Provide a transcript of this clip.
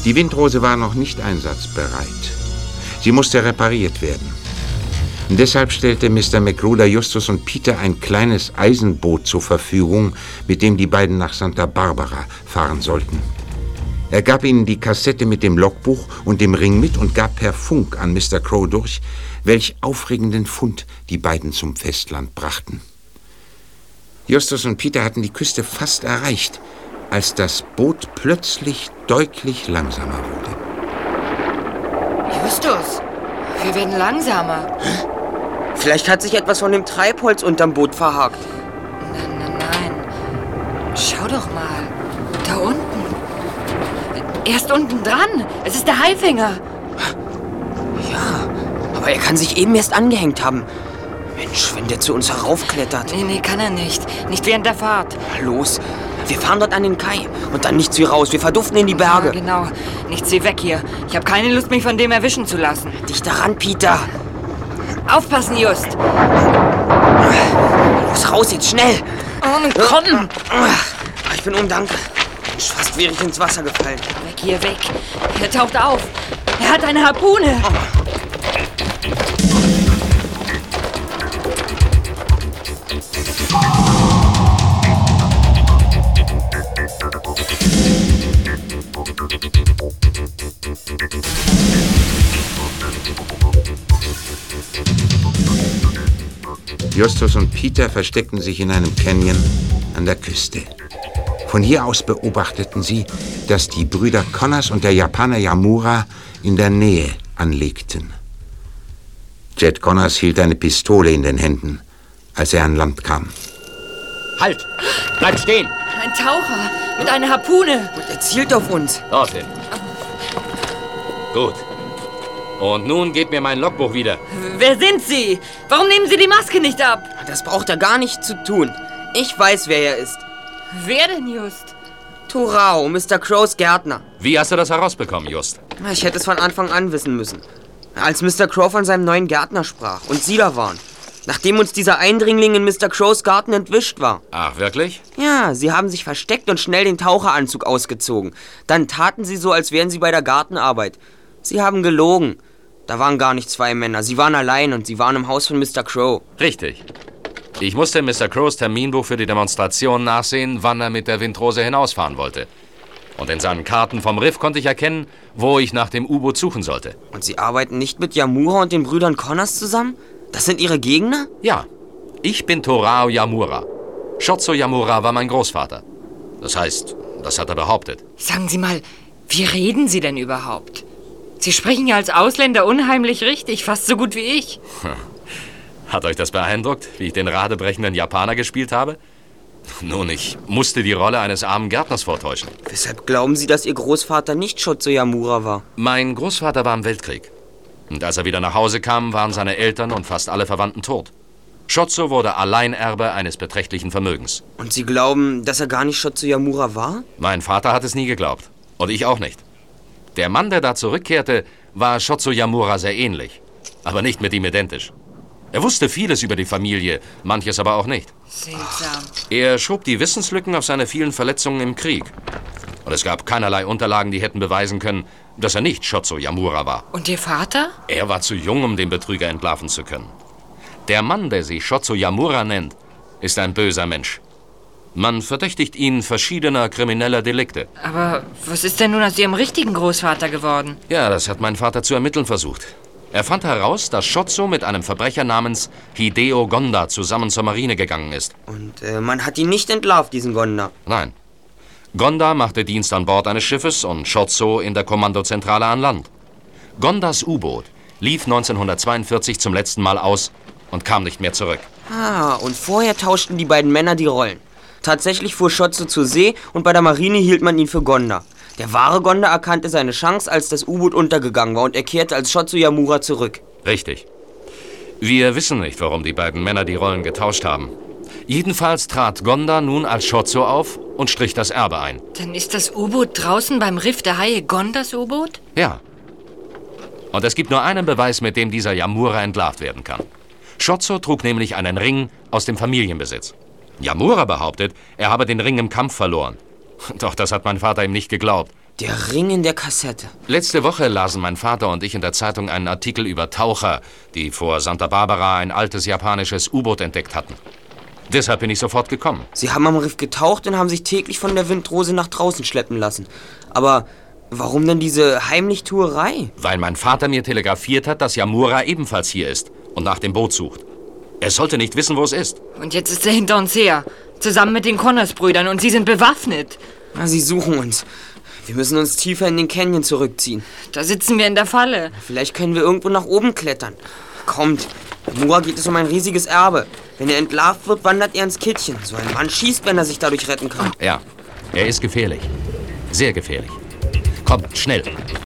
Die Windrose war noch nicht einsatzbereit. Sie musste repariert werden. Und deshalb stellte Mr. McGruder Justus und Peter ein kleines Eisenboot zur Verfügung, mit dem die beiden nach Santa Barbara fahren sollten. Er gab ihnen die Kassette mit dem Logbuch und dem Ring mit und gab per Funk an Mr. Crow durch, welch aufregenden Fund die beiden zum Festland brachten. Justus und Peter hatten die Küste fast erreicht, als das Boot plötzlich deutlich langsamer wurde. Justus, wir werden langsamer. Vielleicht hat sich etwas von dem Treibholz unterm Boot verhakt. Nein. Schau doch mal. Da unten. Er ist unten dran. Es ist der Haifänger. Ja, aber er kann sich eben erst angehängt haben. Mensch, wenn der zu uns heraufklettert. Nee, kann er nicht. Nicht während der Fahrt. Los, wir fahren dort an den Kai. Und dann nicht zu ihr raus. Wir verduften in die Berge. Ja, genau. Nicht sie weg hier. Ich habe keine Lust, mich von dem erwischen zu lassen. Dich daran, Peter. Aufpassen, Just. Los, raus jetzt, schnell. Oh, komm. Ich bin danke. Mensch, fast wäre ich ins Wasser gefallen. Weg hier, weg. Er taucht auf. Er hat eine Harpune. Justus und Peter versteckten sich in einem Canyon an der Küste. Von hier aus beobachteten sie, dass die Brüder Connors und der Japaner Yamura in der Nähe anlegten. Jed Connors hielt eine Pistole in den Händen, als er an Land kam. Halt! Bleib stehen! Ein Taucher mit einer Harpune. Und er zielt auf uns. Dorthin. Gut. Und nun gebt mir mein Logbuch wieder. Wer sind Sie? Warum nehmen Sie die Maske nicht ab? Das braucht er gar nicht zu tun. Ich weiß, wer er ist. Wer denn, Just? Torao, Mr. Crows Gärtner. Wie hast du das herausbekommen, Just? Ich hätte es von Anfang an wissen müssen. Als Mr. Crow von seinem neuen Gärtner sprach und Sie da waren. Nachdem uns dieser Eindringling in Mr. Crows Garten entwischt war. Ach, wirklich? Ja, Sie haben sich versteckt und schnell den Taucheranzug ausgezogen. Dann taten Sie so, als wären Sie bei der Gartenarbeit. Sie haben gelogen. Da waren gar nicht zwei Männer. Sie waren allein und Sie waren im Haus von Mr. Crow. Richtig. Ich musste in Mr. Crows Terminbuch für die Demonstration nachsehen, wann er mit der Windrose hinausfahren wollte. Und in seinen Karten vom Riff konnte ich erkennen, wo ich nach dem U-Boot suchen sollte. Und Sie arbeiten nicht mit Yamura und den Brüdern Connors zusammen? Das sind Ihre Gegner? Ja, ich bin Torao Yamura. Shotzo Yamura war mein Großvater. Das heißt, das hat er behauptet. Sagen Sie mal, wie reden Sie denn überhaupt? Sie sprechen ja als Ausländer unheimlich richtig, fast so gut wie ich. Hat euch das beeindruckt, wie ich den radebrechenden Japaner gespielt habe? Nun, ich musste die Rolle eines armen Gärtners vortäuschen. Weshalb glauben Sie, dass Ihr Großvater nicht Shotzo Yamura war? Mein Großvater war im Weltkrieg. Und als er wieder nach Hause kam, waren seine Eltern und fast alle Verwandten tot. Shotzo wurde Alleinerbe eines beträchtlichen Vermögens. Und Sie glauben, dass er gar nicht Shotzo Yamura war? Mein Vater hat es nie geglaubt. Und ich auch nicht. Der Mann, der da zurückkehrte, war Shotzo Yamura sehr ähnlich. Aber nicht mit ihm identisch. Er wusste vieles über die Familie, manches aber auch nicht. Seltsam. Er schob die Wissenslücken auf seine vielen Verletzungen im Krieg. Und es gab keinerlei Unterlagen, die hätten beweisen können, dass er nicht Shotzo Yamura war. Und Ihr Vater? Er war zu jung, um den Betrüger entlarven zu können. Der Mann, der sich Shotzo Yamura nennt, ist ein böser Mensch. Man verdächtigt ihn verschiedener krimineller Delikte. Aber was ist denn nun aus Ihrem richtigen Großvater geworden? Ja, das hat mein Vater zu ermitteln versucht. Er fand heraus, dass Shotzo mit einem Verbrecher namens Hideo Gonda zusammen zur Marine gegangen ist. Und man hat ihn nicht entlarvt, diesen Gonda? Nein. Gonda machte Dienst an Bord eines Schiffes und Shotzo in der Kommandozentrale an Land. Gondas U-Boot lief 1942 zum letzten Mal aus und kam nicht mehr zurück. Ah, und vorher tauschten die beiden Männer die Rollen. Tatsächlich fuhr Shotzo zur See und bei der Marine hielt man ihn für Gonda. Der wahre Gonda erkannte seine Chance, als das U-Boot untergegangen war und er kehrte als Shotzo Yamura zurück. Richtig. Wir wissen nicht, warum die beiden Männer die Rollen getauscht haben. Jedenfalls trat Gonda nun als Shotzo auf und strich das Erbe ein. Dann ist das U-Boot draußen beim Riff der Haie Gondas U-Boot? Ja. Und es gibt nur einen Beweis, mit dem dieser Yamura entlarvt werden kann. Shotzo trug nämlich einen Ring aus dem Familienbesitz. Yamura behauptet, er habe den Ring im Kampf verloren. Doch das hat mein Vater ihm nicht geglaubt. Der Ring in der Kassette. Letzte Woche lasen mein Vater und ich in der Zeitung einen Artikel über Taucher, die vor Santa Barbara ein altes japanisches U-Boot entdeckt hatten. Deshalb bin ich sofort gekommen. Sie haben am Riff getaucht und haben sich täglich von der Windrose nach draußen schleppen lassen. Aber warum denn diese Heimlichtuerei? Weil mein Vater mir telegrafiert hat, dass Yamura ebenfalls hier ist und nach dem Boot sucht. Er sollte nicht wissen, wo es ist. Und jetzt ist er hinter uns her. Zusammen mit den Connors-Brüdern und sie sind bewaffnet. Na, sie suchen uns. Wir müssen uns tiefer in den Canyon zurückziehen. Da sitzen wir in der Falle. Vielleicht können wir irgendwo nach oben klettern. Kommt. Yamura geht es um ein riesiges Erbe. Wenn er entlarvt wird, wandert er ins Kittchen. So ein Mann schießt, wenn er sich dadurch retten kann. Ja, er ist gefährlich. Sehr gefährlich. Kommt, schnell.